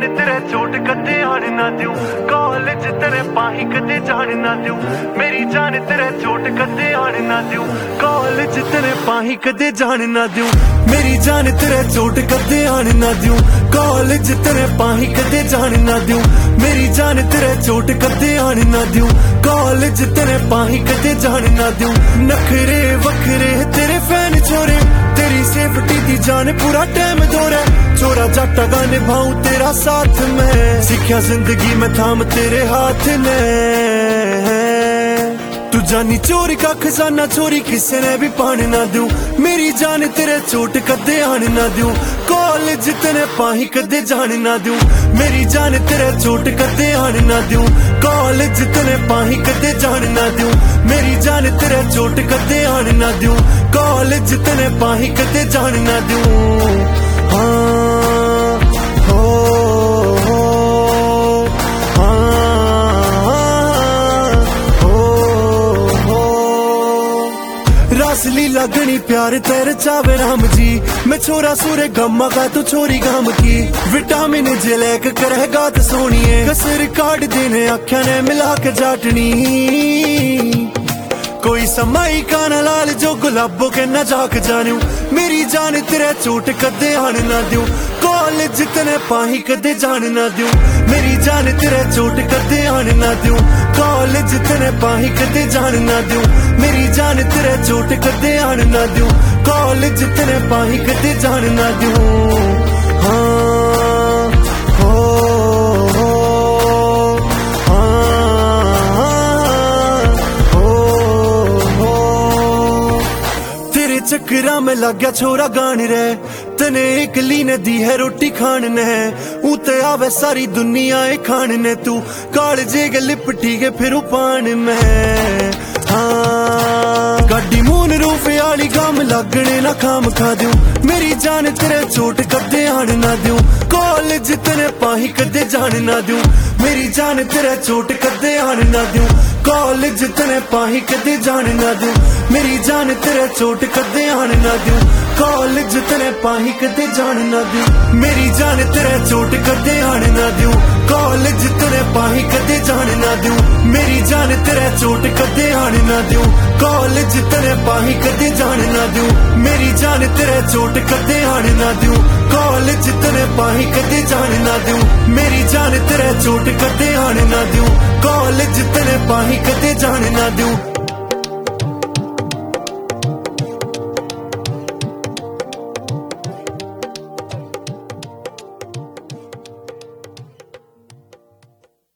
तेरे चोट कदे आन ना दूं, कॉलेज तेरे पाही कदे जान ना दूं। मेरी जान तेरे चोट कदे आन ना दूं, कॉलेज तेरे पाही कदे जान ना दूं। मेरी जान तेरे चोट कदे आन ना दूं, कॉलेज तेरे पाही कदे जान ना दूं। मेरी जान तेरे चोट कदे आन ना दूं, कॉलेज तेरे पाही कदे जान ना दूं। नखरे वखरे तेरे फैन छोरे, तेरी सेफ्टी दी जान पूरा टाइम दौरे। चोरा जाटा गा निभाऊं तेरा साथ में, सीखा जिंदगी में थाम तेरे हाथ ने। तू जानी चोरी का खजाना चोरी किसी ने भी पान ना दूं। मेरी जान तेरे चोट कदे आन ना दूं, कॉलेज तेरे पाही कदे जान ना दूं। मेरी जान तेरे चोट कदे आन ना दूं, कॉलेज तेरे पाही कदे जान ना दूं। मेरी जान तेरे चोट कदे आन ना दूं, कॉलेज तेरे पाही कदे जान ना दूं। हाँ हो रासलीला गणी प्यार तेरे चावे राम जी। मैं छोरा सूरे गम्मा का तू छोरी गाम की, विटामिन जे लैक करेगा तो सोनिए। कसर काट देने आख्या ने मिला के जाटनी, कोई समाई काना लाल जो गुलाबों के न जाक जानू। मेरी जान तेरे चोट कदे आन ना दूं, कॉलेज तेरे पाही कदे जान ना दूं। मेरी जान तेरे चोट कदे आन ना दूं, कॉलेज तेरे पाही कदे जान ना दूं। मेरी जान तेरे चोट कदे आन ना दूं, कॉलेज तेरे पाही कदे जान ना दूं। हाँ हो चक्रा में लग गया छोरा गान रे, तने एकली ने दी है रोटी खान ने। उते आवे सारी दुनिया खान ने, तू कालजे के लिपटी के फिर पान में। हाँ गाड़ी मून रूफ आली गम लगने ना खाम खा दूं। मेरी जान तेरे चोट कदे आन ना दूं, कॉलेज तेरे पाही कदे जान ना दूं। मेरी जान तेरे चोट कदे आन ना दूं, कॉलेज तेरे पाही कदे जान ना दूं। मेरी जान तेरे चोट कदे आन ना दूं, कॉलेज तेरे पाही कदे जान ना दूं। मेरी जान तेरे चोट कदे आन ना दूं, कॉलेज तेरे पाही कदे जान ना दूं। मेरी जान तेरे चोट कदे आन ना दूं, कॉलेज तेरे पाही कदे जान ना दूं। मेरी जान तेरे चोट कदे आन ना दूं, कॉलेज तेरे पाही कदे जान ना दूं। मेरी जान तेरे चोट कदे आन ना दूं, कॉलेज तेरे पाही कदे जान ना दूं।